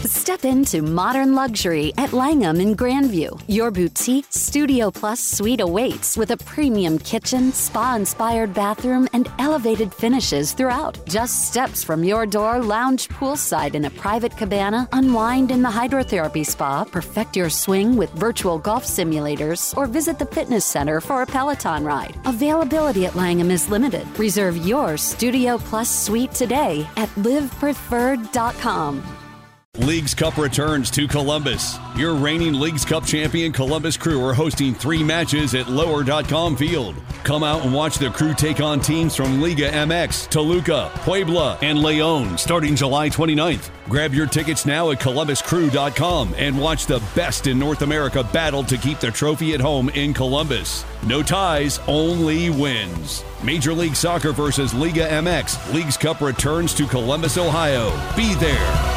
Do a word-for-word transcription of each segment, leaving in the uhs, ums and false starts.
Step into modern luxury at Langham in Grandview. Your boutique Studio Plus suite awaits with a premium kitchen, spa-inspired bathroom, and elevated finishes throughout. Just steps from your door, lounge poolside in a private cabana, unwind in the hydrotherapy spa, perfect your swing with virtual golf simulators, or visit the fitness center for a Peloton ride. Availability at Langham is limited. Reserve your Studio Plus suite today at live preferred dot com. Leagues Cup returns to Columbus. Your reigning Leagues Cup champion Columbus Crew are hosting three matches at lower dot com Field. Come out and watch the Crew take on teams from Liga M X, Toluca, Puebla, and Leon starting July twenty-ninth. Grab your tickets now at columbus crew dot com and watch the best in North America battle to keep the trophy at home in Columbus. No ties, only wins. Major League Soccer versus Liga M X. Leagues Cup returns to Columbus, Ohio. Be there.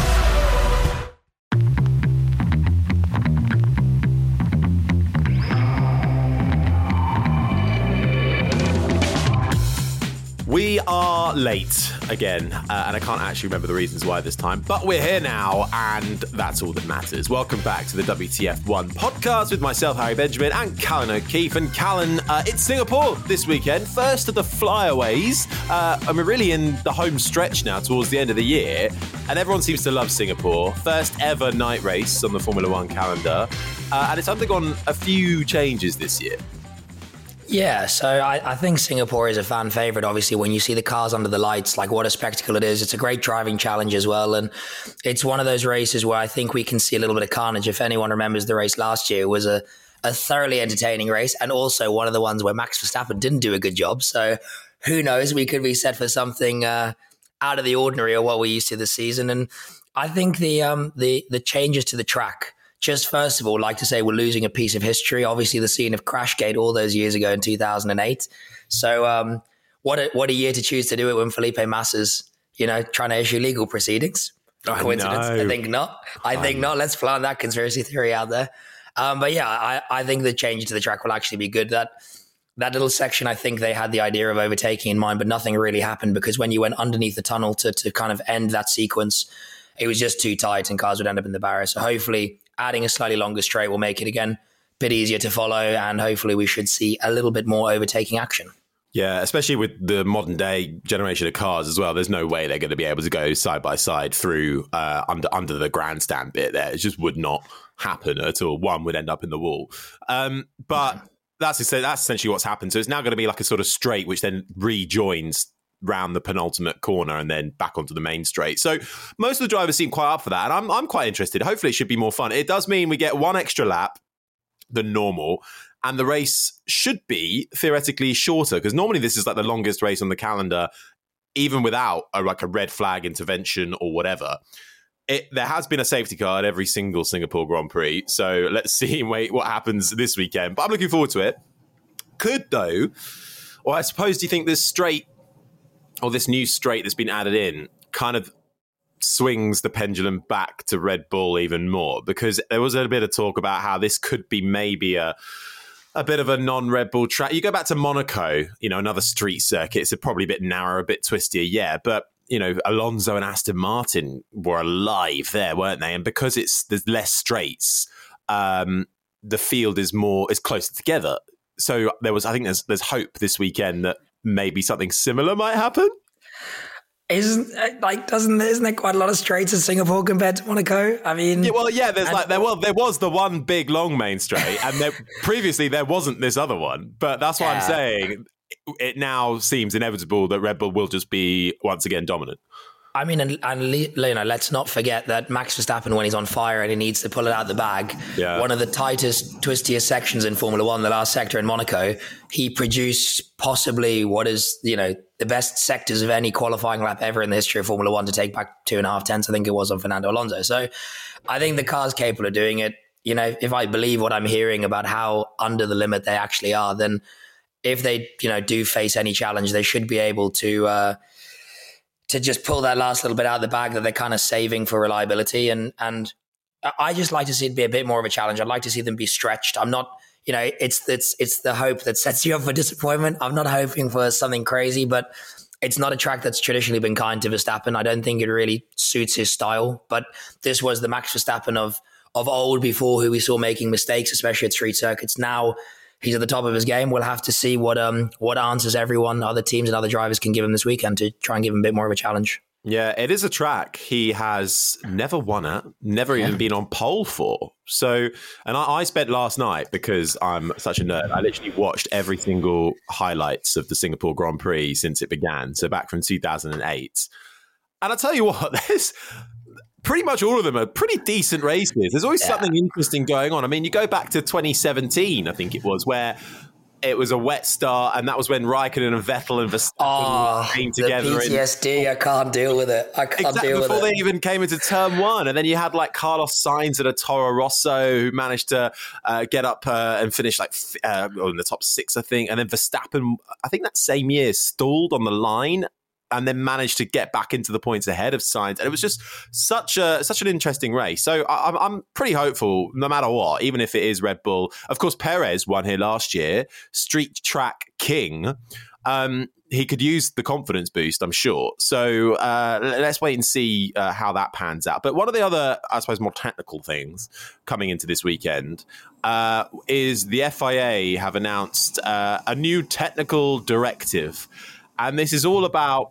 We are late again, uh, and I can't actually remember the reasons why this time, but we're here now, and that's all that matters. Welcome back to the W T F one podcast with myself, Harry Benjamin, and Callan O'Keefe. And Callan, uh, it's Singapore this weekend, first of the flyaways, uh, and we're really in the home stretch now towards the end of the year, and everyone seems to love Singapore. First ever night race on the Formula One calendar, uh, and it's undergone a few changes this year. Yeah, so I, I think Singapore is a fan favorite. Obviously, when you see the cars under the lights, like what a spectacle it is. It's a great driving challenge as well. And it's one of those races where I think we can see a little bit of carnage. If anyone remembers the race last year, it was a, a thoroughly entertaining race, and also one of the ones where Max Verstappen didn't do a good job. So who knows, we could be set for something uh, out of the ordinary of what we're used to this season. And I think the um, the the changes to the track, just first of all, like to say we're losing a piece of history. Obviously, the scene of Crashgate all those years ago in two thousand eight. So um, what a, what a year to choose to do it when Felipe Massa's, you know, trying to issue legal proceedings. No coincidence? I, I think not. I, I think know. not. Let's plant that conspiracy theory out there. Um, but yeah, I, I think the change to the track will actually be good. That that little section, I think they had the idea of overtaking in mind, but nothing really happened because when you went underneath the tunnel to to kind of end that sequence, it was just too tight and cars would end up in the barrier. So hopefully adding a slightly longer straight will make it again a bit easier to follow, and hopefully we should see a little bit more overtaking action. Yeah, especially with the modern day generation of cars as well. There's no way they're going to be able to go side by side through uh, under under the grandstand bit there. It just would not happen at all. One would end up in the wall. Um, but okay. that's that's essentially what's happened. So it's now going to be like a sort of straight, which then rejoins round the penultimate corner and then back onto the main straight. So most of the drivers seem quite up for that, and I'm I'm quite interested. Hopefully it should be more fun. It does mean we get one extra lap than normal, and the race should be theoretically shorter, because normally this is like the longest race on the calendar, even without a, like a red flag intervention or whatever. It, there has been a safety car at every single Singapore Grand Prix, so let's see wait what happens this weekend. But I'm looking forward to it. Could though, or I suppose, do you think this straight or this new straight that's been added in kind of swings the pendulum back to Red Bull even more? Because there was a bit of talk about how this could be maybe a a bit of a non-Red Bull track. You go back to Monaco, you know, another street circuit. It's a probably a bit narrower, a bit twistier, yeah. But, you know, Alonso and Aston Martin were alive there, weren't they? And because it's there's less straights, um, the field is more is closer together. So there was, I think there's there's hope this weekend that maybe something similar might happen. Isn't like doesn't isn't there quite a lot of straights in Singapore compared to Monaco? I mean, yeah, well, yeah. There's and, like there was there was the one big long main straight, and there, previously there wasn't this other one. But that's why yeah. I'm saying it now seems inevitable that Red Bull will just be once again dominant. I mean, and, and you know, let's not forget that Max Verstappen, when he's on fire and he needs to pull it out of the bag, yeah. one of the tightest, twistiest sections in Formula One, the last sector in Monaco, he produced possibly what is, you know, the best sectors of any qualifying lap ever in the history of Formula One to take back two and a half tenths, I think it was, on Fernando Alonso. So I think the car's capable of doing it. You know, if I believe what I'm hearing about how under the limit they actually are, then if they, you know, do face any challenge, they should be able to, uh, to just pull that last little bit out of the bag that they're kind of saving for reliability. And and I just like to see it be a bit more of a challenge. I'd like to see them be stretched. I'm not, you know, it's it's it's the hope that sets you up for disappointment. I'm not hoping for something crazy, but It's not a track that's traditionally been kind to Verstappen. I don't think it really suits his style, but this was the Max Verstappen of of old before, who we saw making mistakes, especially at street circuits. Now he's at the top of his game. We'll have to see what um what answers everyone, other teams and other drivers can give him this weekend to try and give him a bit more of a challenge. Yeah, it is a track he has never won at, never even yeah. been on pole for. So, and I, I spent last night, because I'm such a nerd, I literally watched every single highlights of the Singapore Grand Prix since it began. So back from two thousand eight. And I'll tell you what, there's pretty much all of them are pretty decent races. There's always yeah. something interesting going on. I mean, you go back to twenty seventeen, I think it was, where it was a wet start, and that was when Raikkonen and Vettel and Verstappen oh, came together. The P T S D, in, I can't deal with it. I can't exactly deal with it. Before they even came into turn one. And then you had like Carlos Sainz at a Toro Rosso, who managed to uh, get up uh, and finish like uh, in the top six, I think. And then Verstappen, I think that same year, stalled on the line and then managed to get back into the points ahead of Sainz. And it was just such a such an interesting race. So I, I'm pretty hopeful, no matter what, even if it is Red Bull. Of course, Perez won here last year, street track king. Um, he could use the confidence boost, I'm sure. So uh, let's wait and see uh, how that pans out. But one of the other, I suppose, more technical things coming into this weekend uh, is the F I A have announced uh, a new technical directive. And this is all about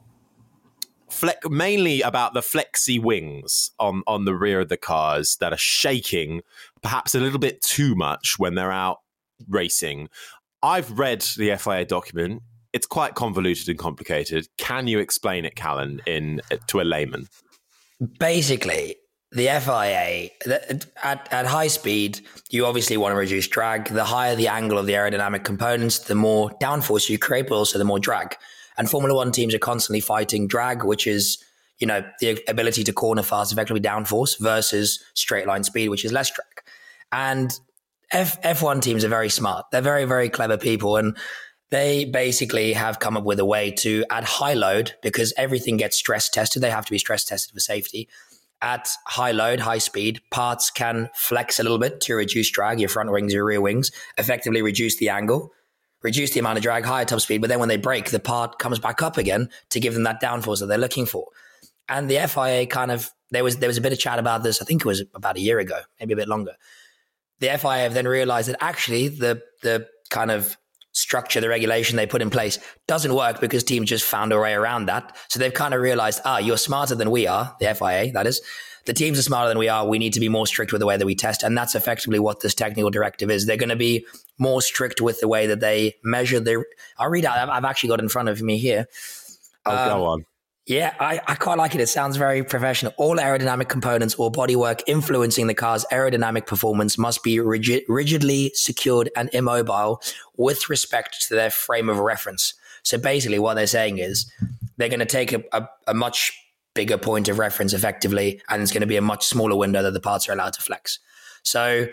Flex, mainly about the flexi wings on, on the rear of the cars that are shaking perhaps a little bit too much when they're out racing. I've read the F I A document. It's quite convoluted and complicated. Can you explain it, Callan, in to a layman? Basically, the F I A, at, at high speed, you obviously want to reduce drag. The higher the angle of the aerodynamic components, the more downforce you create, but also the more drag. And Formula One teams are constantly fighting drag, which is, you know, the ability to corner fast, effectively downforce, versus straight line speed, which is less drag. And F, F1 teams are very smart. They're very, very clever people. And they basically have come up with a way to, at high load, because everything gets stress tested, they have to be stress tested for safety. At high load, high speed, parts can flex a little bit to reduce drag, your front wings, your rear wings, effectively reduce the angle, reduce the amount of drag, higher top speed, but then when they break, the part comes back up again to give them that downforce that they're looking for. And the F I A kind of, there was there was a bit of chat about this, I think it was about a year ago, maybe a bit longer. The F I A have then realized that actually the the kind of structure, the regulation they put in place doesn't work because teams just found a way around that. So they've kind of realized, ah, you're smarter than we are, the F I A, that is. The teams are smarter than we are. We need to be more strict with the way that we test. And that's effectively what this technical directive is. They're going to be more strict with the way that they measure their... I'll read out. I've actually got it in front of me here. I'll um, go on. Yeah, I, I quite like it. It sounds very professional. All aerodynamic components or bodywork influencing the car's aerodynamic performance must be rigid, rigidly secured and immobile with respect to their frame of reference. So basically what they're saying is they're going to take a, a, a much bigger point of reference effectively, and it's going to be a much smaller window that the parts are allowed to flex. So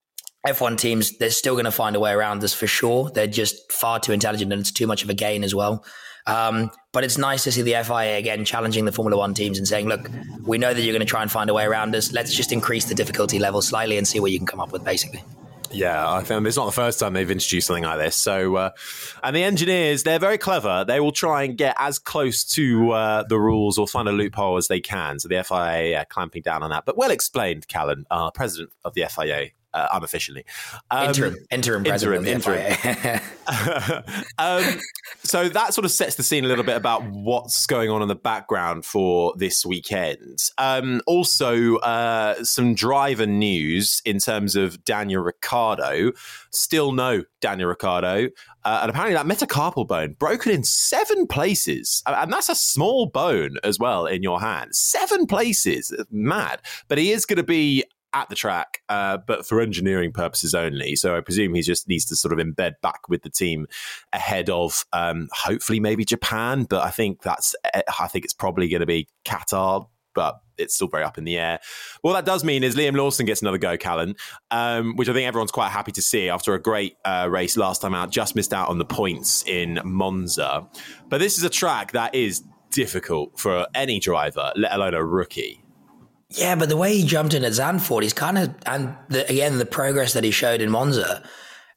F one teams, they're still going to find a way around this for sure. They're just far too intelligent and it's too much of a gain as well. Um, but it's nice to see the F I A again challenging the Formula One teams and saying, look, we know that you're going to try and find a way around this. Let's just increase the difficulty level slightly and see what you can come up with, basically. Yeah, I think it's not the first time they've introduced something like this. So, uh, and the engineers, they're very clever. They will try and get as close to uh, the rules or find a loophole as they can. So the F I A uh, clamping down on that. But well explained, Callan, uh, president of the F I A, uh, unofficially. Um, interim, interim president interim, of the interim. F I A. um, so that sort of sets the scene a little bit about what's going on in the background for this weekend. Um, also, uh, some driver news in terms of Daniel Ricciardo. Still no Daniel Ricciardo. Uh, and apparently that metacarpal bone broken in seven places. And that's a small bone as well in your hand. Seven places. Mad. But he is going to be at the track, uh, but for engineering purposes only. So I presume he just needs to sort of embed back with the team ahead of um, hopefully maybe Japan. But I think that's I think it's probably going to be Qatar, but it's still very up in the air. What that does mean is Liam Lawson gets another go, Callan, um, which I think everyone's quite happy to see after a great uh, race last time out. Just missed out on the points in Monza. But this is a track that is difficult for any driver, let alone a rookie. Yeah, but the way he jumped in at Zandvoort, he's kind of, and the, again, the progress that he showed in Monza,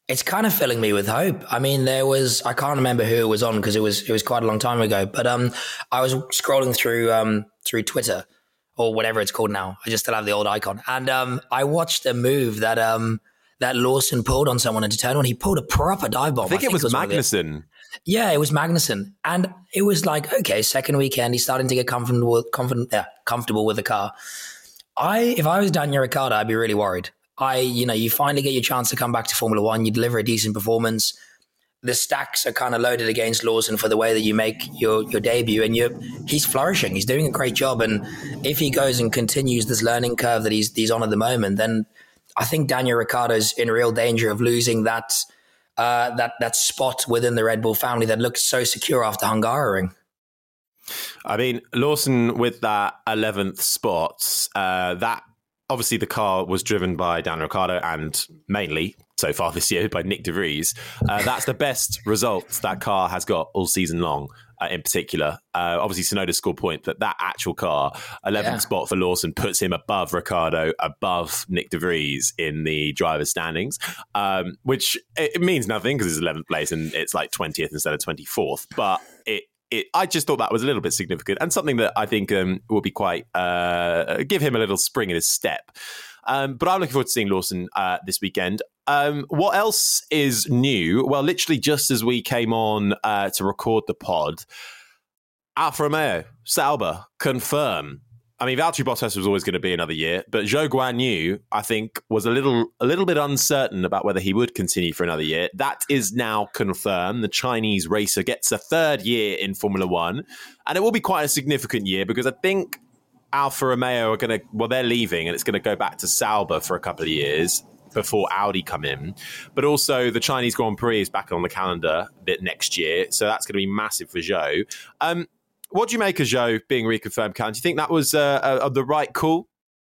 It's kind of filling me with hope. I mean, there was, I can't remember who it was on because it was, it was quite a long time ago, but um, I was scrolling through, um, through Twitter or whatever it's called now. I just still have the old icon. And um, I watched a move that, um, that Lawson pulled on someone into turn one. He pulled a proper dive bomb. I think, I think it was, was Magnussen. Yeah, it was Magnussen. And it was like, okay, second weekend, he's starting to get comfortable, confident, yeah, comfortable with the car. I, if I was Daniel Ricciardo, I'd be really worried. I, you know, you finally get your chance to come back to Formula One. You deliver a decent performance. The stacks are kind of loaded against Lawson for the way that you make your, your debut, and you he's flourishing. He's doing a great job. And if he goes and continues this learning curve that he's he's on at the moment, then I think Daniel Ricciardo's in real danger of losing that uh, that that spot within the Red Bull family that looked so secure after Hungaroring. I mean, Lawson with that eleventh spot, uh, that. Obviously, the car was driven by Daniel Ricciardo and mainly, so far this year, by Nick De Vries. Uh, that's the best results that car has got all season long, uh, in particular. Uh, obviously, Tsunoda scored point, but that actual car, eleventh yeah. spot for Lawson, puts him above Ricciardo, above Nick De Vries in the driver's standings, um, which it means nothing because it's eleventh place and it's like twentieth instead of twenty-fourth. But it It, I just thought that was a little bit significant and something that I think um, will be quite, uh, give him a little spring in his step. Um, but I'm looking forward to seeing Lawson uh, this weekend. Um, what else is new? Well, literally just as we came on uh, to record the pod, Alfa Romeo, Sauber, confirm. I mean, Valtteri Bottas was always going to be another year, but Zhou Guanyu, I think, was a little a little bit uncertain about whether he would continue for another year. That is now confirmed. The Chinese racer gets a third year in Formula One, and it will be quite a significant year because I think Alfa Romeo are going to, well, they're leaving, and it's going to go back to Sauber for a couple of years before Audi come in. But also the Chinese Grand Prix is back on the calendar bit next year, so that's going to be massive for Zhou. Um, What do you make of Zhou being reconfirmed, Callum? Do you think that was uh, uh, the right call?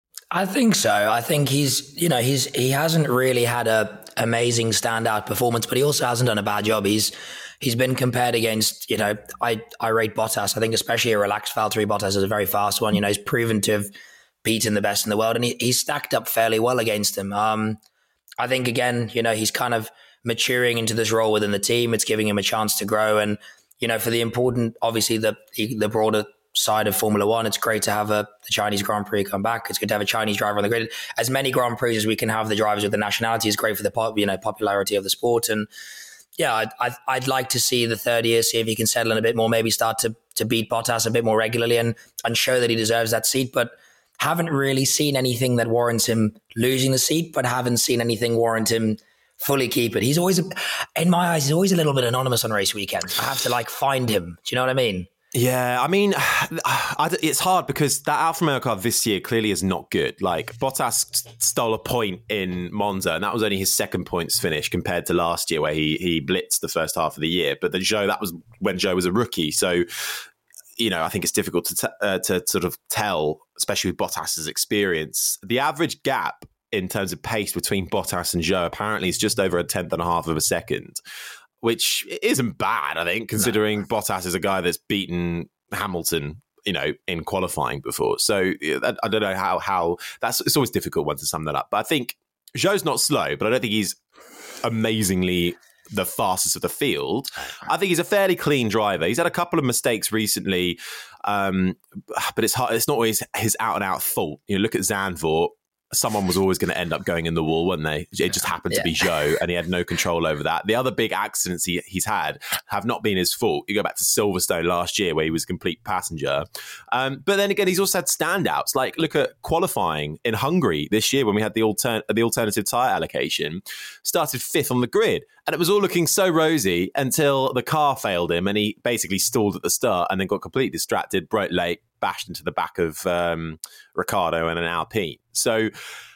I think so. I think he's, you know, he's he hasn't really had a amazing standout performance, but he also hasn't done a bad job. He's he's been compared against, you know, I, I rate Bottas. I think especially a relaxed Valtteri Bottas is a very fast one. You know, he's proven to have beaten the best in the world, and he, he's stacked up fairly well against him. Um, I think, again, you know, he's kind of maturing into this role within the team. It's giving him a chance to grow, and you know, for the important, obviously the the broader side of Formula One, it's great to have a the Chinese Grand Prix come back. It's good to have a Chinese driver on the grid. As many Grand Prix as we can have the drivers with the nationality is great for the pop, you know popularity of the sport. And yeah, I'd, I'd I'd like to see the third year, see if he can settle in a bit more, maybe start to to beat Bottas a bit more regularly, and and show that he deserves that seat. But haven't really seen anything that warrants him losing the seat, but haven't seen anything warrant him fully keep it. He's always, in my eyes, he's always a little bit anonymous on race weekends. I have to like find him. Do you know what I mean? Yeah, I mean, it's hard because that Alfa Romeo car this year clearly is not good. Like, Bottas stole a point in Monza, and that was only his second points finish compared to last year where he he blitzed the first half of the year. But the Zhou, that was when Zhou was a rookie. So, you know, I think it's difficult to, t- uh, to sort of tell, especially with Bottas's experience. The average gap in terms of pace between Bottas and Zhou apparently is just over a tenth and a half of a second, which isn't bad, I think, considering no. Bottas is a guy that's beaten Hamilton, you know, in qualifying before. So I, I don't know how how that's it's always difficult one to sum that up. But I think Zhou's not slow, but I don't think he's amazingly the fastest of the field. I think he's a fairly clean driver. He's had a couple of mistakes recently, um, but it's hard. It's not always his out and out fault. You know, look at Zandvoort. Someone was always going to end up going in the wall, weren't they? It just happened yeah. to be Zhou, and he had no control over that. The other big accidents he, he's had have not been his fault. You go back to Silverstone last year where he was a complete passenger. Um, but then again, he's also had standouts. Like, look at qualifying in Hungary this year when we had the, altern- the alternative tyre allocation. Started fifth on the grid. And it was all looking so rosy until the car failed him and he basically stalled at the start and then got completely distracted, broke late, bashed into the back of um, Ricciardo and an Alpine. So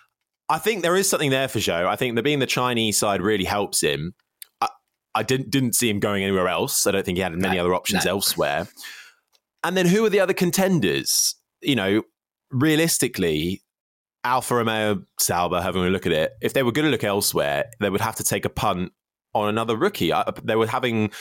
I think there is something there for Zhou. I think that being the Chinese side really helps him. I, I didn't didn't see him going anywhere else. I don't think he had many no, other options no. elsewhere. And then who are the other contenders? You know, realistically, Alfa Romeo, Sauber, having a look at it, if they were going to look elsewhere, they would have to take a punt on another rookie. They were having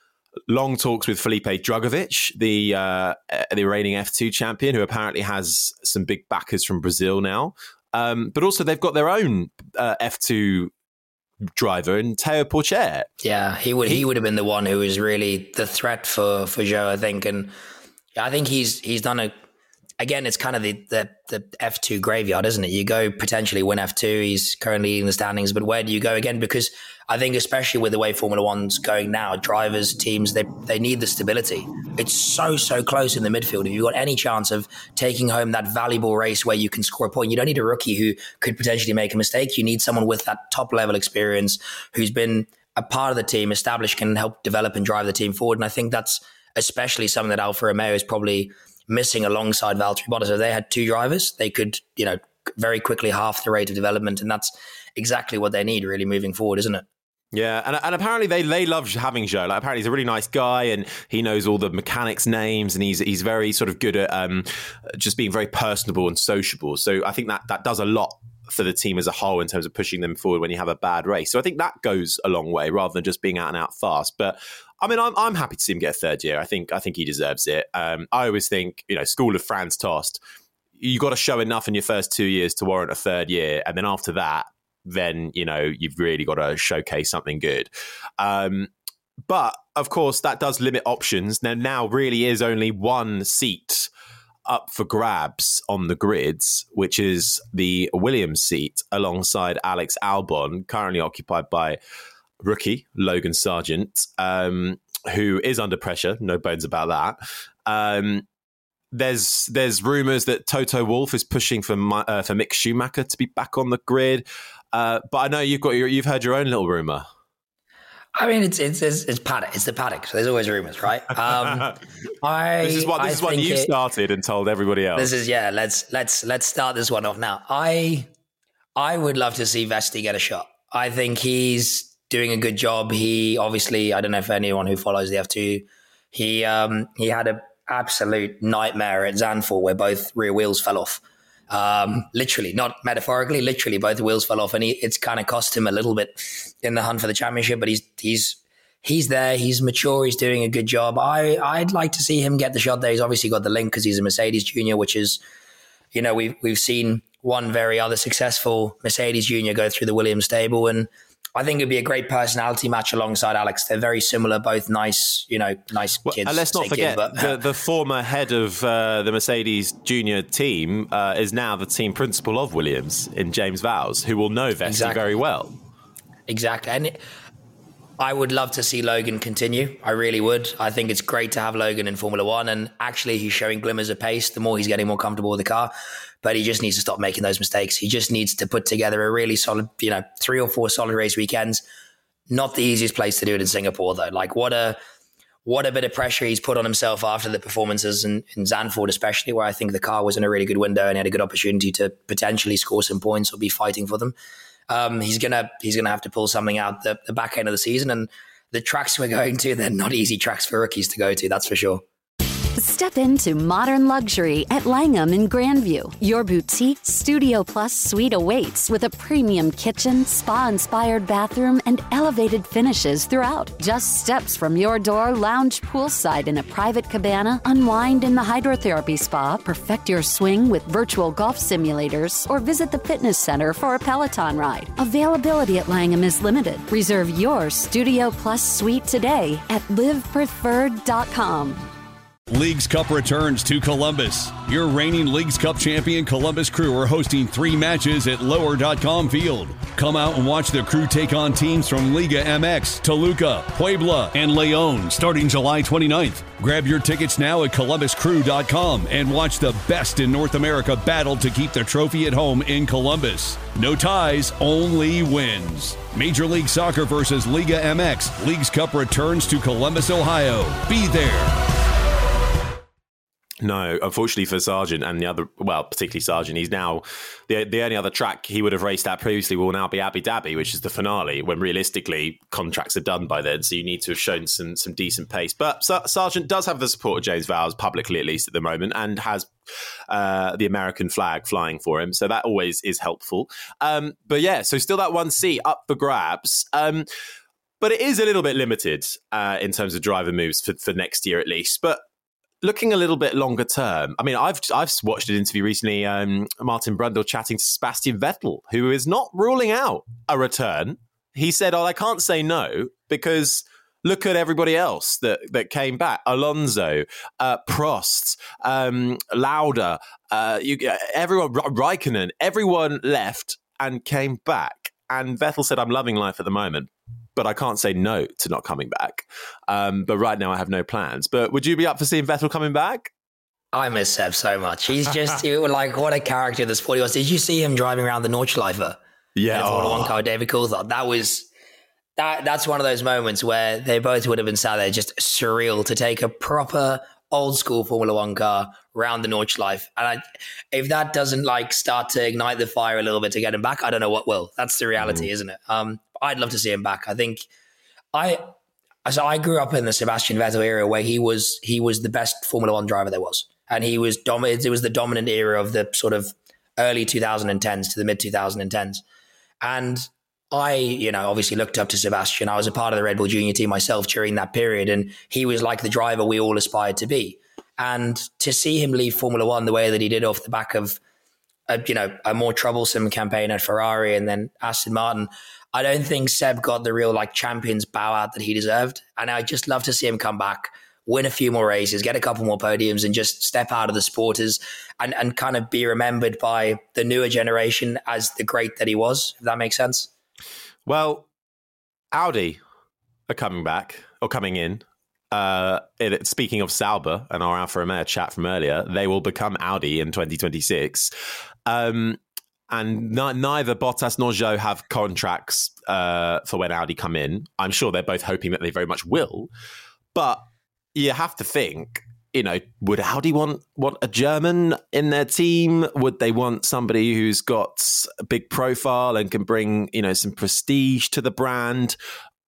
long talks with Felipe Drugovich, the uh, the reigning F two champion, who apparently has some big backers from Brazil now. Um, but also they've got their own uh, F two driver in Théo Pourchaire. Yeah, he would he, he would have been the one who was really the threat for for Zhou, I think, and I think he's he's done a. Again, it's kind of the, the the F two graveyard, isn't it? You go potentially win F two. He's currently in the standings, but where do you go again? Because I think, especially with the way Formula One's going now, drivers, teams, they they need the stability. It's so, so close in the midfield. If you've got any chance of taking home that valuable race where you can score a point, you don't need a rookie who could potentially make a mistake. You need someone with that top level experience who's been a part of the team, established, can help develop and drive the team forward. And I think that's especially something that Alfa Romeo is probably missing alongside Valtteri Bottas. If they had two drivers, they could, you know, very quickly half the rate of development. And that's exactly what they need really moving forward, isn't it? Yeah, and and apparently they, they love having Zhou. Like, apparently he's a really nice guy and he knows all the mechanics' names and he's he's very sort of good at um, just being very personable and sociable. So I think that that does a lot for the team as a whole in terms of pushing them forward when you have a bad race. So I think that goes a long way rather than just being out and out fast. But I mean, I'm I'm happy to see him get a third year. I think I think he deserves it. Um, I always think, you know, School of Franz Tost, you got to show enough in your first two years to warrant a third year, and then after that, then, you know, you've really got to showcase something good. Um, but of course, that does limit options. Now, now really is only one seat up for grabs on the grids, which is the Williams seat alongside Alex Albon, currently occupied by rookie Logan Sargent, um, who is under pressure. No bones about that. Um, there's there's rumours that Toto Wolff is pushing for uh, for Mick Schumacher to be back on the grid. Uh, but I know you've got your, you've heard your own little rumour. I mean, it's it's it's, it's paddock. It's the paddock. So there's always rumours, right? Um, I this is what this I is what you started and told everybody else. This is yeah. Let's let's let's start this one off now. I I would love to see Vesti get a shot. I think he's doing a good job. He obviously, I don't know if anyone who follows the F two, he um, he had an absolute nightmare at Zandvoort where both rear wheels fell off. Um, literally, not metaphorically, literally both wheels fell off, and he, it's kind of cost him a little bit in the hunt for the championship, but he's he's he's there, he's mature, he's doing a good job. I, I'd like to see him get the shot there. He's obviously got the link because he's a Mercedes junior, which is, you know, we've, we've seen one very other successful Mercedes junior go through the Williams stable, and I think it'd be a great personality match alongside Alex. They're very similar, both nice, you know, nice well, kids. And let's not forget, kids, but, the, the former head of uh, the Mercedes junior team uh, is now the team principal of Williams in James Vowles, who will know Vesti exactly. very well. Exactly. And it, I would love to see Logan continue. I really would. I think it's great to have Logan in Formula One, and actually he's showing glimmers of pace the more he's getting more comfortable with the car. But he just needs to stop making those mistakes. He just needs to put together a really solid, you know, three or four solid race weekends. Not the easiest place to do it in Singapore, though. Like, what a what a bit of pressure he's put on himself after the performances in, in Zandvoort, especially, where I think the car was in a really good window and he had a good opportunity to potentially score some points or be fighting for them. Um, he's gonna he's gonna have to pull something out the, the back end of the season, and the tracks we're going to, they're not easy tracks for rookies to go to, that's for sure. Step into modern luxury at Langham in Grandview. Your boutique Studio Plus suite awaits with a premium kitchen, spa-inspired bathroom, and elevated finishes throughout. Just steps from your door, lounge poolside in a private cabana, unwind in the hydrotherapy spa, perfect your swing with virtual golf simulators, or visit the fitness center for a Peloton ride. Availability at Langham is limited. Reserve your Studio Plus suite today at live preferred dot com. Leagues Cup returns to Columbus. Your reigning Leagues Cup champion Columbus Crew are hosting three matches at lower dot com field. Come out and watch the crew take on teams from Liga M X, Toluca, Puebla, and Leon starting July twenty-ninth. Grab your tickets now at columbus crew dot com and watch the best in North America battle to keep the trophy at home in Columbus. No ties, only wins. Major League Soccer versus Liga M X. Leagues Cup returns to Columbus, Ohio. Be there. No, unfortunately for Sargent and the other, well, particularly Sargent, he's now, the the only other track he would have raced at previously will now be Abu Dhabi, which is the finale, when realistically contracts are done by then, so you need to have shown some some decent pace. But Sargent does have the support of James Vowles, publicly at least at the moment, and has uh, the American flag flying for him, so that always is helpful. Um, but yeah, so still that one seat up for grabs. Um, but it is a little bit limited uh, in terms of driver moves for, for next year at least. But looking a little bit longer term, I mean, I've I've watched an interview recently, um, Martin Brundle chatting to Sebastian Vettel, who is not ruling out a return. he said, oh, I can't say no because look at everybody else that, that came back. Alonso, uh, Prost, um, Lauda, uh, you, everyone, Raikkonen, everyone left and came back. And Vettel said, I'm loving life at the moment, but I can't say no to not coming back. Um, but right now I have no plans. But would you be up for seeing Vettel coming back? I miss Seb so much. He's just he, like, what a character the sport he was. Did you see him driving around the Nordschleife? Yeah. In a Formula One car, David Coulthard. That was, that. that's one of those moments where they both would have been sat there just surreal to take a proper old school Formula One car around the Nordschleife. And I, if that doesn't like start to ignite the fire a little bit to get him back, I don't know what will. That's the reality, mm. isn't it? Um, I'd love to see him back. I think I, so I grew up in the Sebastian Vettel era where he was, he was the best Formula One driver there was. And he was dominant. It was the dominant era of the sort of early twenty tens to the mid twenty tens. And I, you know, obviously looked up to Sebastian. I was a part of the Red Bull Junior team myself during that period. And he was like the driver we all aspired to be. And to see him leave Formula One the way that he did off the back of, a, you know, a more troublesome campaign at Ferrari and then Aston Martin, I don't think Seb got the real like champions bow out that he deserved. And I just love to see him come back, win a few more races, get a couple more podiums and just step out of the sport as, and, and kind of be remembered by the newer generation as the great that he was, if that makes sense. Well, Audi are coming back or coming in. Uh, it, speaking of Sauber and our Alfa Romeo chat from earlier, they will become Audi in twenty twenty-six. Um, and n- neither Bottas nor Zhou have contracts uh, for when Audi come in. I'm sure they're both hoping that they very much will. But you have to think, you know, would Audi want, want a German in their team? Would they want somebody who's got a big profile and can bring, you know, some prestige to the brand?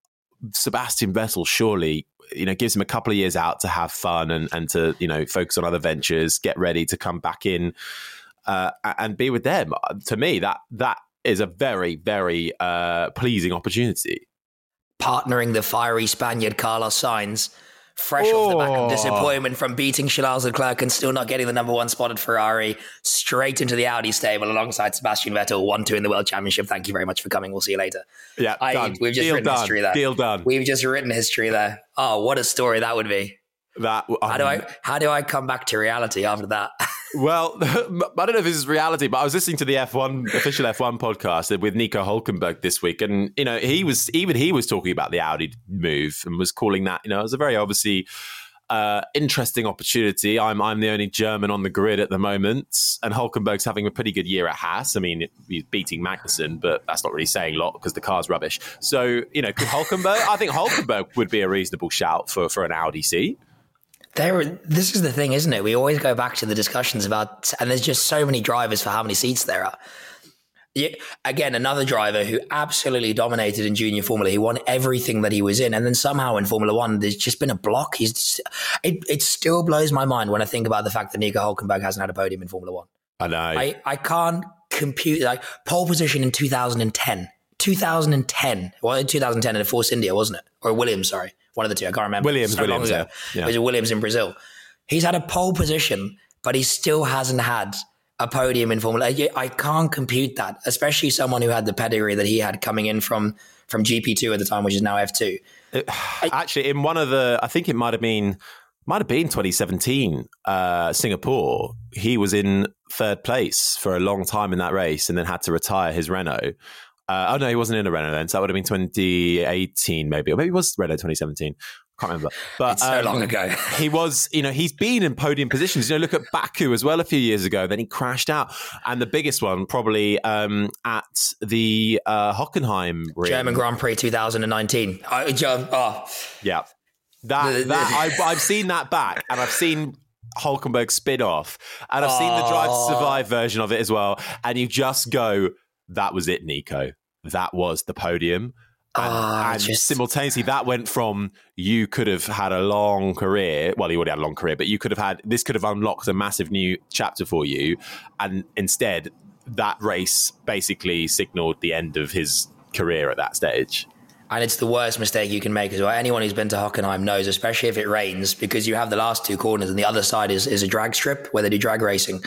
Sebastian Vettel surely, you know, gives him a couple of years out to have fun and, and to, you know, focus on other ventures, get ready to come back in uh, and be with them. To me, that that is a very, very uh, pleasing opportunity. Partnering the fiery Spaniard Carlos Sainz, fresh oh. off the back of disappointment from beating Charles Leclerc and still not getting the number one spot at Ferrari, straight into the Audi stable alongside Sebastian Vettel, one two in the World Championship. Thank you very much for coming. We'll see you later. Yeah, I, done. We've just Deal written done. history there. Deal done. We've just written history there. Oh, what a story that would be. That um, how do I how do I come back to reality after that? Well, I don't know if this is reality, but I was listening to the F one official F one podcast with Nico Hülkenberg this week, and you know he was even he was talking about the Audi move and was calling that, you know, it was a very obviously uh, interesting opportunity. I'm I'm the only German on the grid at the moment, and Hülkenberg's having a pretty good year at Haas. I mean, he's beating Magnussen, but that's not really saying a lot because the car's rubbish. So you know, could Hülkenberg? I think Hülkenberg would be a reasonable shout for for an Audi seat. There, this is the thing, isn't it? We always go back to the discussions about, and there's just so many drivers for how many seats there are. Yeah, again, another driver who absolutely dominated in junior Formula. He won everything that he was in, and then somehow in Formula One, there's just been a block. He's just, it, it still blows my mind when I think about the fact that Nico Hülkenberg hasn't had a podium in Formula One. I know. I, I can't compute, like, pole position in two thousand ten. two thousand ten. Well, in two thousand ten in a Force India, wasn't it? Or Williams, sorry. One of the two. I can't remember. Williams, so Williams, yeah. yeah. It was Williams in Brazil. He's had a pole position, but he still hasn't had a podium in Formula. I can't compute that, especially someone who had the pedigree that he had coming in from, from G P two at the time, which is now F two. It, actually, in one of the, I think it might have been, might have been twenty seventeen, uh, Singapore, he was in third place for a long time in that race and then had to retire his Renault. Uh, oh, no, he wasn't in a Renault then. So that would have been twenty eighteen, maybe. Or maybe it was Renault twenty seventeen. Can't remember. But it's so um, long ago. He was, you know, he's been in podium positions. You know, look at Baku as well a few years ago. Then he crashed out. And the biggest one probably um, at the uh, Hockenheim ring. German Grand Prix two thousand nineteen. I, oh. Yeah. That, that I've, I've seen that back, and I've seen Hülkenberg spin off, and I've oh. seen the Drive to Survive version of it as well. And you just go, that was it, Nico. That was the podium. And, oh, and just... simultaneously, that went from you could have had a long career. Well, you already had a long career, but you could have had, this could have unlocked a massive new chapter for you. And instead, that race basically signaled the end of his career at that stage. And it's the worst mistake you can make as well. Anyone who's been to Hockenheim knows, especially if it rains, because you have the last two corners and the other side is, is a drag strip where they do drag racing.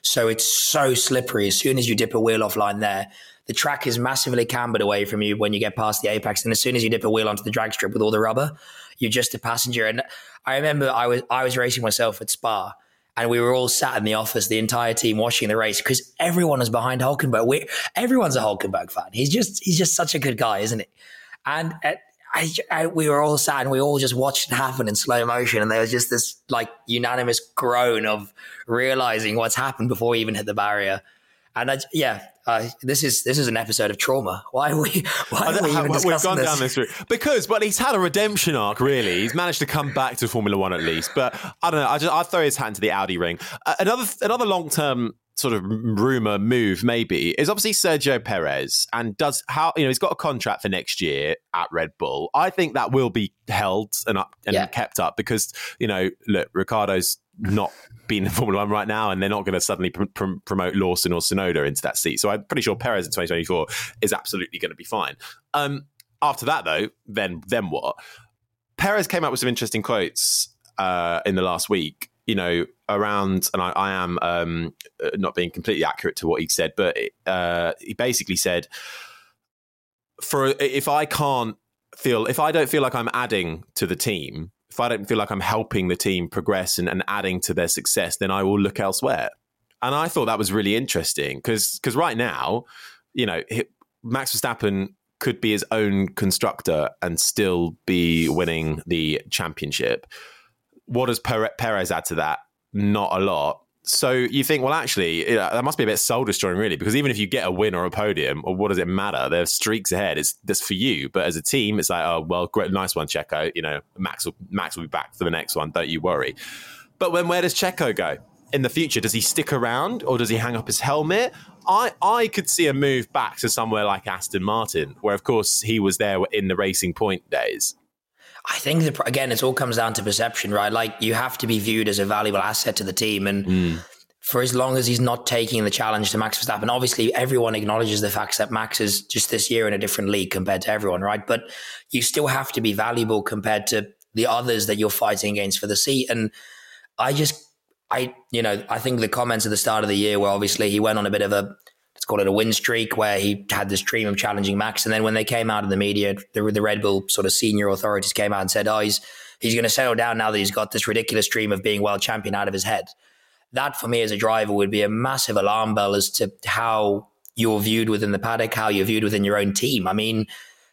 So it's so slippery. As soon as you dip a wheel offline there, the track is massively cambered away from you when you get past the apex. And as soon as you dip a wheel onto the drag strip with all the rubber, you're just a passenger. And I remember I was I was racing myself at Spa, and we were all sat in the office, the entire team watching the race, because everyone was behind Hulkenberg. We, everyone's a Hulkenberg fan. He's just he's just such a good guy, isn't he? And uh, I, I, we were all sat and we all just watched it happen in slow motion. And there was just this like unanimous groan of realizing what's happened before we even hit the barrier. And I, yeah, uh, this is this is an episode of trauma. Why are we? Why are we even discussing We've gone this? down this route because, well, he's had a redemption arc. Really, he's managed to come back to Formula One at least. But I don't know. I just I throw his hat into the Audi ring. Uh, another another long term sort of rumor move maybe is obviously Sergio Perez, and does how you know he's got a contract for next year at Red Bull. I think that will be held and up and Yeah. kept up because you know look, Ricciardo's not been in Formula One right now, and they're not going to suddenly pr- pr- promote Lawson or Tsunoda into that seat. So I'm pretty sure Perez in twenty twenty-four is absolutely going to be fine. Um, after that, though, then then what? Perez came up with some interesting quotes uh, in the last week. You know, around, and I, I am um, not being completely accurate to what he said, but uh, he basically said, "For if I can't feel, if I don't feel like I'm adding to the team." If I don't feel like I'm helping the team progress and, and adding to their success, then I will look elsewhere. And I thought that was really interesting because because right now, you know, Max Verstappen could be his own constructor and still be winning the championship. What does Perez add to that? Not a lot. So you think, well, actually, you know, that must be a bit soul destroying, really, because even if you get a win or a podium, or what does it matter? There's streaks ahead. It's that's for you, but as a team, it's like, oh, well, great, nice one, Checo. You know, Max will Max will be back for the next one. Don't you worry. But when where does Checo go in the future? Does he stick around or does he hang up his helmet? I I could see a move back to somewhere like Aston Martin, where of course he was there in the Racing Point days. I think that, again, it all comes down to perception, right? Like you have to be viewed as a valuable asset to the team. And mm. for as long as he's not taking the challenge to Max Verstappen, obviously everyone acknowledges the fact that Max is just this year in a different league compared to everyone, right? But you still have to be valuable compared to the others that you're fighting against for the seat. And I just, I, you know, I think the comments at the start of the year where obviously he went on a bit of a, let's call it a win streak where he had this dream of challenging Max. And then when they came out in the media, the, the Red Bull sort of senior authorities came out and said, oh, he's, he's going to settle down now that he's got this ridiculous dream of being world champion out of his head. That for me as a driver would be a massive alarm bell as to how you're viewed within the paddock, how you're viewed within your own team. I mean,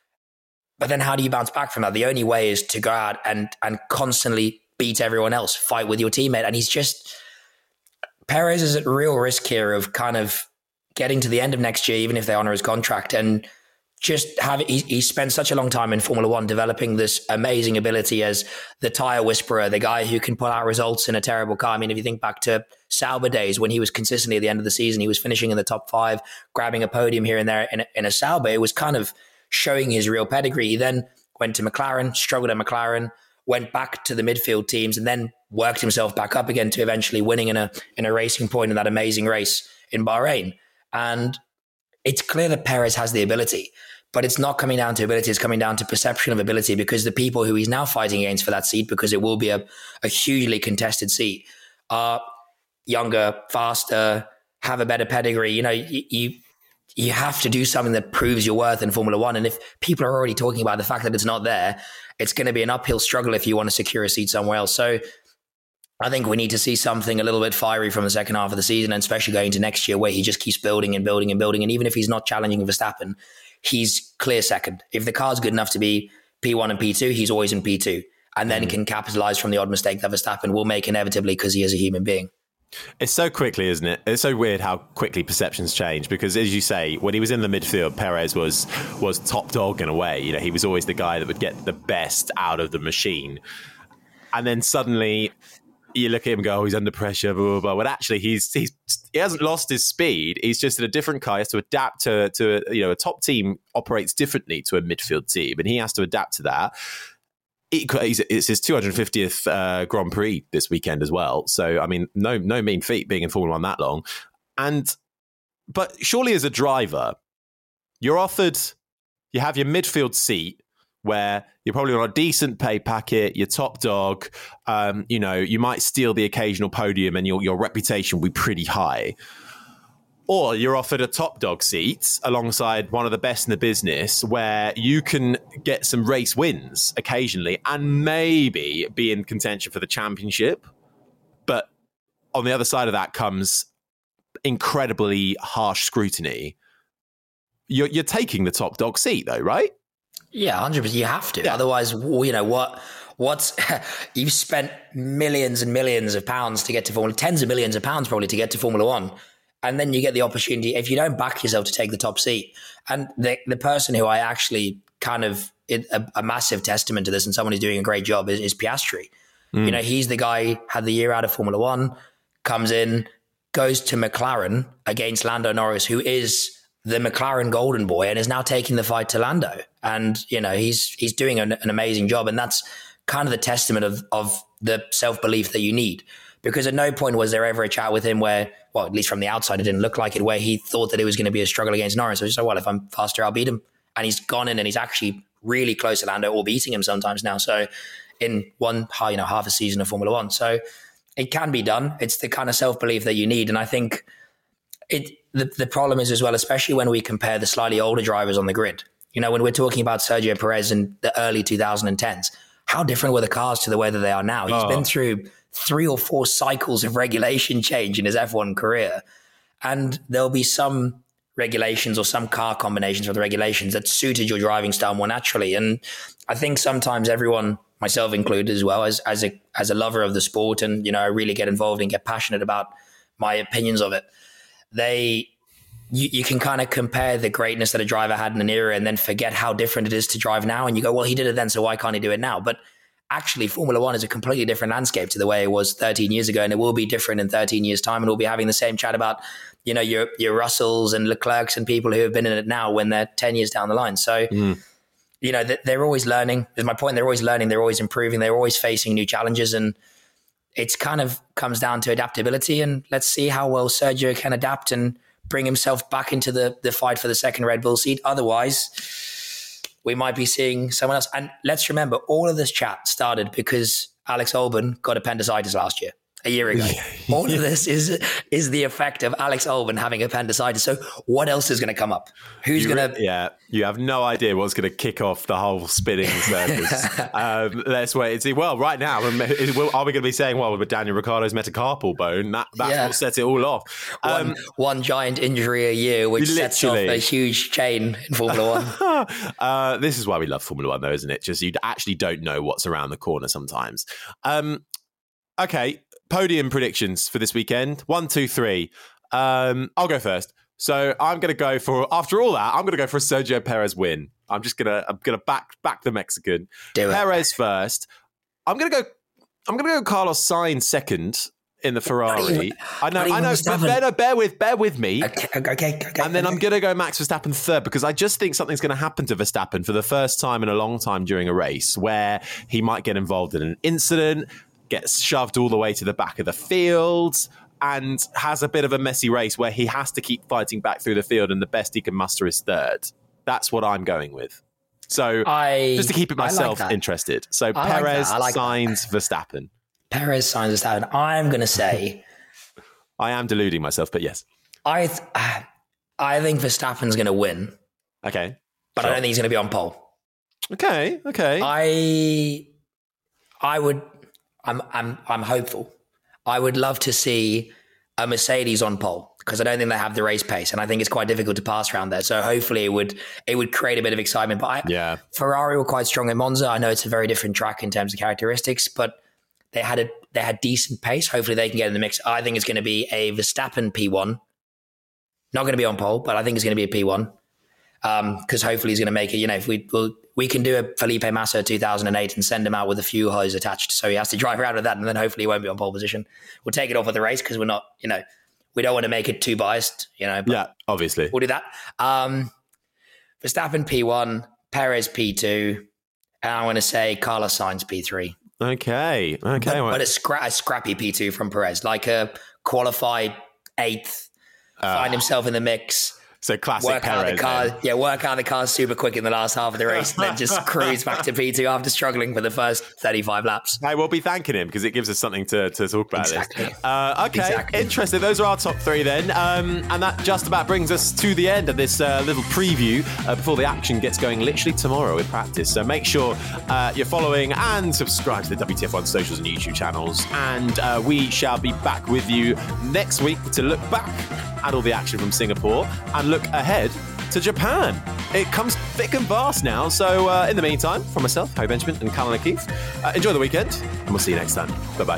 but then how do you bounce back from that? The only way is to go out and, and constantly beat everyone else, fight with your teammate. And he's just, Perez is at real risk here of kind of getting to the end of next year, even if they honor his contract, and just have he, he spent such a long time in Formula One developing this amazing ability as the tire whisperer, the guy who can pull out results in a terrible car. I mean, if you think back to Sauber days when he was consistently at the end of the season, he was finishing in the top five, grabbing a podium here and there in a, in a Sauber. It was kind of showing his real pedigree. He then went to McLaren, struggled at McLaren, went back to the midfield teams, and then worked himself back up again to eventually winning in a in a Racing Point in that amazing race in Bahrain. And it's clear that Perez has the ability, but it's not coming down to ability. It's coming down to perception of ability, because the people who he's now fighting against for that seat, because it will be a, a hugely contested seat, are younger, faster, have a better pedigree. You know, you, you you have to do something that proves your worth in Formula One. And if people are already talking about the fact that it's not there, it's going to be an uphill struggle if you want to secure a seat somewhere else. So I think we need to see something a little bit fiery from the second half of the season, and especially going to next year where he just keeps building and building and building. And even if he's not challenging Verstappen, he's clear second. If the car's good enough to be P one and P two, he's always in P two, and then mm. can capitalize from the odd mistake that Verstappen will make inevitably because he is a human being. It's so quickly, isn't it? It's so weird how quickly perceptions change, because as you say, when he was in the midfield, Perez was was top dog in a way. You know, he was always the guy that would get the best out of the machine. And then suddenly you look at him and go, oh, he's under pressure, blah, blah, blah. But actually, he's, he's he hasn't lost his speed. He's just in a different car. He has to adapt to, to, you know, a top team operates differently to a midfield team, and he has to adapt to that. It's his two hundred fiftieth uh, Grand Prix this weekend as well. So, I mean, no no mean feat being in Formula One that long. And but surely as a driver, you're offered, you have your midfield seat where you're probably on a decent pay packet, you're top dog, um, you know, you might steal the occasional podium and your, your reputation will be pretty high. Or you're offered a top dog seat alongside one of the best in the business where you can get some race wins occasionally and maybe be in contention for the championship. But on the other side of that comes incredibly harsh scrutiny. You're, you're taking the top dog seat though, right? Yeah, one hundred percent. You have to. Yeah. Otherwise, you know, what? What's you've spent millions and millions of pounds to get to Formula, tens of millions of pounds probably to get to Formula One. And then you get the opportunity, if you don't back yourself to take the top seat. And the the person who I actually kind of, it, a, a massive testament to this and someone who's doing a great job is, is Piastri. Mm. You know, he's the guy, had the year out of Formula One, comes in, goes to McLaren against Lando Norris, who is the McLaren golden boy and is now taking the fight to Lando. And, you know, he's he's doing an, an amazing job. And that's kind of the testament of, of the self-belief that you need. Because at no point was there ever a chat with him where, well, at least from the outside, it didn't look like it, where he thought that it was going to be a struggle against Norris. So he's like, well, if I'm faster, I'll beat him. And he's gone in and he's actually really close to Lando or beating him sometimes now. So in one, you know, half a season of Formula One. So it can be done. It's the kind of self-belief that you need. And I think it the, the problem is as well, especially when we compare the slightly older drivers on the grid. You know, when we're talking about Sergio Perez in the early twenty tens, how different were the cars to the way that they are now? He's oh. been through three or four cycles of regulation change in his F one career. And there'll be some regulations or some car combinations for the regulations that suited your driving style more naturally. And I think sometimes everyone, myself included as well, as, as a as a lover of the sport, and, you know, I really get involved and get passionate about my opinions of it, they you, you can kind of compare the greatness that a driver had in an era and then forget how different it is to drive now. And you go, well, he did it then, so why can't he do it now? But actually, Formula One is a completely different landscape to the way it was thirteen years ago, and it will be different in thirteen years' time. And we'll be having the same chat about, you know, your your Russells and Leclercs and people who have been in it now when they're ten years down the line. So, mm. you know, they're always learning. Is my point. They're always learning. They're always improving. They're always facing new challenges, and it's kind of comes down to adaptability. And let's see how well Sergio can adapt and bring himself back into the the fight for the second Red Bull seat. Otherwise, we might be seeing someone else. And let's remember, all of this chat started because Alex Albon got appendicitis last year, a year ago. All of this is is the effect of Alex Albon having appendicitis. So what else is going to come up? Who's going to... Yeah, you have no idea what's going to kick off the whole spinning circus. um, let's wait and see. Well, right now, are we going to be saying, well, with Daniel Ricciardo's metacarpal bone, that, that's yeah. what sets it all off. Um, one, one giant injury a year, which sets off a huge chain in Formula One. uh, this is why we love Formula One, though, isn't it? Just you actually don't know what's around the corner sometimes. Um, okay, podium predictions for this weekend. One, two, three. Um, I'll go first. So I'm going to go for, after all that, I'm going to go for a Sergio Perez win. I'm just going to, I'm going to back back the Mexican. Do it. Perez first. I'm going to go, I'm going to go Carlos Sainz second in the Ferrari. I know, I know, but bear, bear with, bear with me. Okay, okay, okay. And then okay. I'm going to go Max Verstappen third, because I just think something's going to happen to Verstappen for the first time in a long time during a race, where he might get involved in an incident, gets shoved all the way to the back of the field, and has a bit of a messy race where he has to keep fighting back through the field, and the best he can muster is third. That's what I'm going with. So I, just to keep it myself like interested. So I Perez, like like Sainz, Verstappen. Perez, Sainz, Verstappen. I'm going to say... I am deluding myself, but yes. I th- I think Verstappen's going to win. Okay. But sure. I don't think he's going to be on pole. Okay, okay. I I would... I'm I'm I'm hopeful. I would love to see a Mercedes on pole, because I don't think they have the race pace, and I think it's quite difficult to pass around there. So hopefully it would it would create a bit of excitement. But I, yeah. Ferrari were quite strong at Monza. I know it's a very different track in terms of characteristics, but they had a they had decent pace. Hopefully they can get in the mix. I think it's going to be a Verstappen P one. Not going to be on pole, but I think it's going to be a P one. Because um, hopefully he's going to make it. You know, if we we'll, we can do a Felipe Massa two thousand eight and send him out with a few hose attached, so he has to drive around with that, and then hopefully he won't be on pole position. We'll take it off at the race, because we're not, you know, we don't want to make it too biased, you know. But yeah, obviously we'll do that. Um, Verstappen P one, Perez P two, and I'm going to say Carlos Sainz P three. Okay, okay, but, well. but a, scra- a scrappy P two from Perez, like a qualified eighth, uh, find himself in the mix. So classic work Perez. out the car, yeah, work out the car super quick in the last half of the race, and then just cruise back to P two after struggling for the first thirty-five laps. I will be thanking him because it gives us something to, to talk about. Exactly. This. Uh, okay, exactly. Interesting. Those are our top three then, um, and that just about brings us to the end of this uh, little preview uh, before the action gets going literally tomorrow with practice. So make sure uh, you're following and subscribe to the W T F one socials and YouTube channels, and uh, we shall be back with you next week to look back at all the action from Singapore and look ahead to Japan. It comes thick and fast now. So uh, in the meantime, from myself, Harry Benjamin and Callum O'Keefe, uh, enjoy the weekend and we'll see you next time. Bye-bye.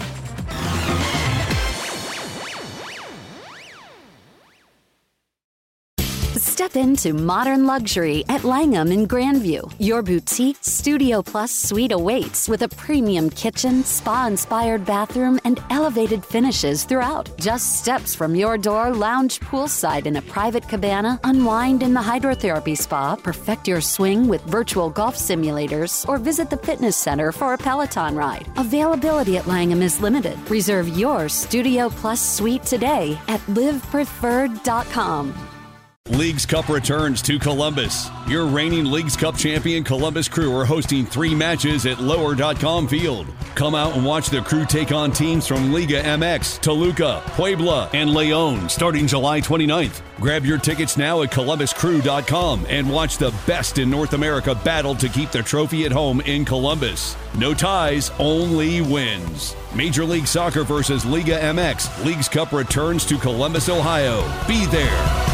Step into modern luxury at Langham in Grandview. Your boutique Studio Plus suite awaits with a premium kitchen, spa-inspired bathroom, and elevated finishes throughout. Just steps from your door, lounge poolside in a private cabana, unwind in the hydrotherapy spa, perfect your swing with virtual golf simulators, or visit the fitness center for a Peloton ride. Availability at Langham is limited. Reserve your Studio Plus suite today at live preferred dot com. Leagues Cup returns to Columbus. Your reigning Leagues Cup champion Columbus Crew are hosting three matches at lower dot com field. Come out and watch the Crew take on teams from Liga M X, Toluca, Puebla, and León starting July twenty-ninth. Grab your tickets now at columbus crew dot com and watch the best in North America battle to keep the trophy at home in Columbus. No ties, only wins. Major League Soccer versus Liga M X. Leagues Cup returns to Columbus, Ohio. Be there.